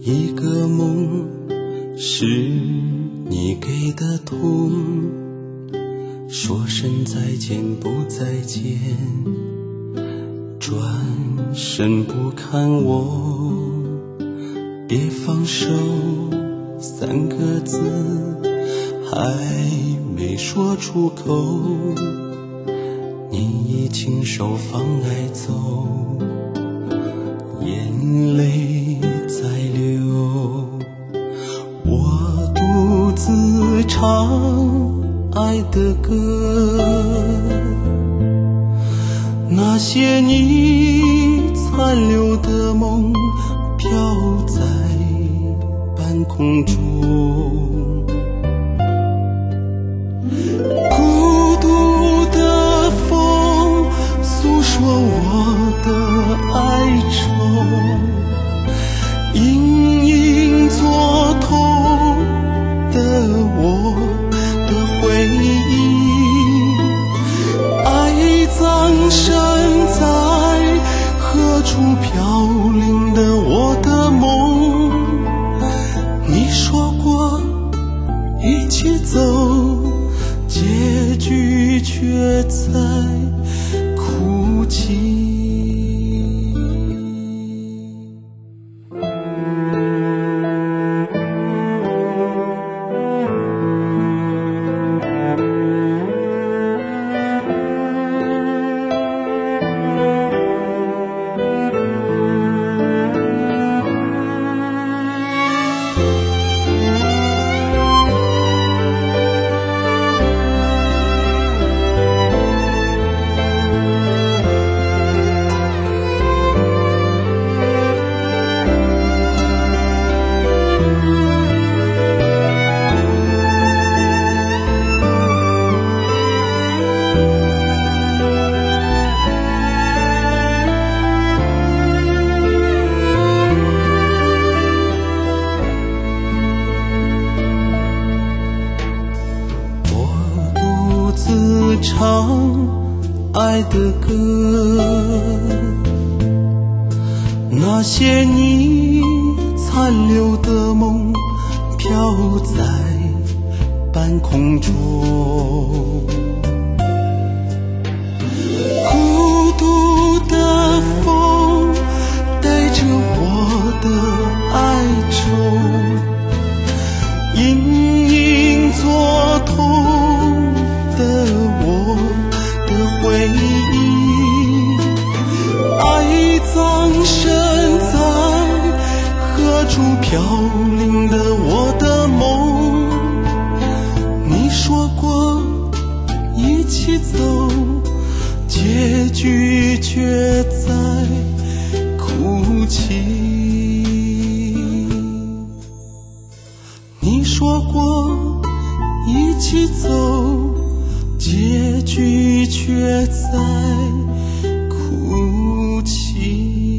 一个梦是你给的痛，说声再见不再见，转身不看我，别放手三个字还没说出口，你已亲手放爱走，眼泪在流，我独自唱爱的歌，那些你残留的梦飘在半空中，孤独的风诉说我的哀愁，隐隐作痛的我的回忆，爱葬身在何处飘零的我的梦，你说过一起走，结局却在哭泣。唱爱的歌，那些你残留的梦飘在半空中，孤独的风带着我的哀愁，隐隐作痛的我的回忆，爱葬身在何处飘零的我的梦，你说过一起走，结局却在哭泣，你说过一起走，结局却在哭泣。